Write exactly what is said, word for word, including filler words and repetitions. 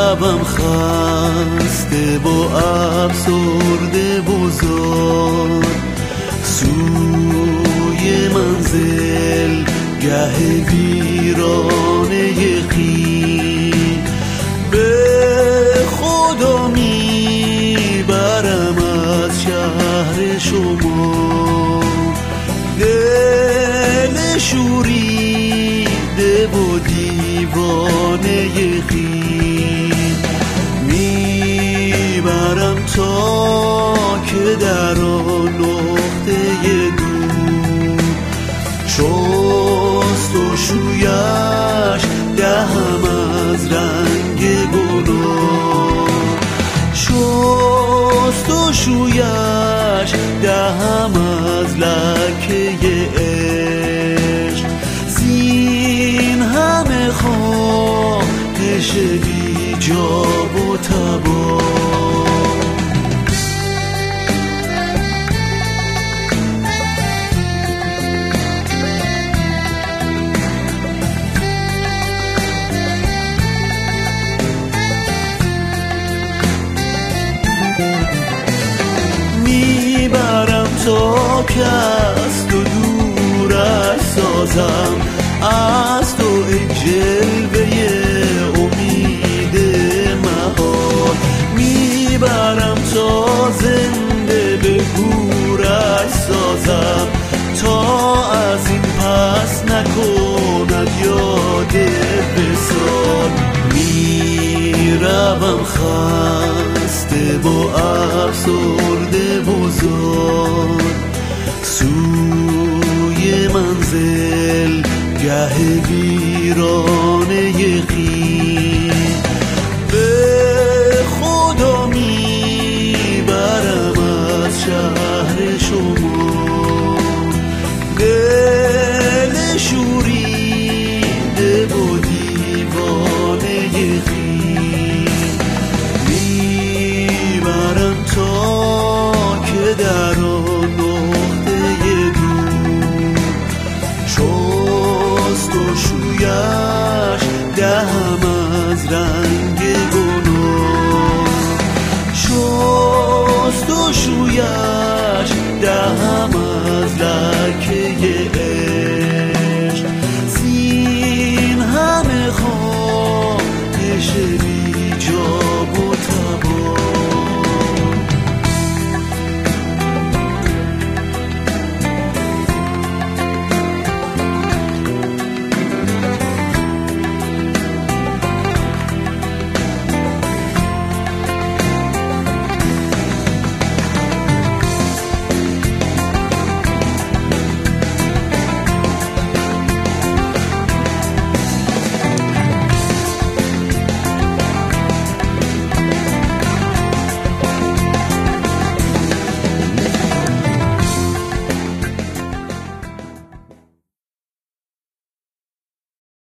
میروم خسته و افسرده و زار سوی منزل گه ویرانه خویش. به خدا میبرم از شهر شما دل شوریده و دیوانه خویش. میبرم تا که در آن نقطه دور شست و شویش دهم از رنگ گناه شست و شویش دهم از لکه عشق. زین همه خواهش بی جا و تبا میبرم تا که از تو دورش سازم از تو ای جلوه امید مهار. میبرم تا زنده به گورش سازم تا از این پس نکند یاد وصال. میروم خسته و افسرده و زار سوی منزل گه ویرانه خویش. به خدا میبرم از شهر شما دل شوریده و دیوانه خویش. میبرم تا که در آن نقطه دور شست و شویش دهم از رنگ گناه شست و شویش دهم از لکه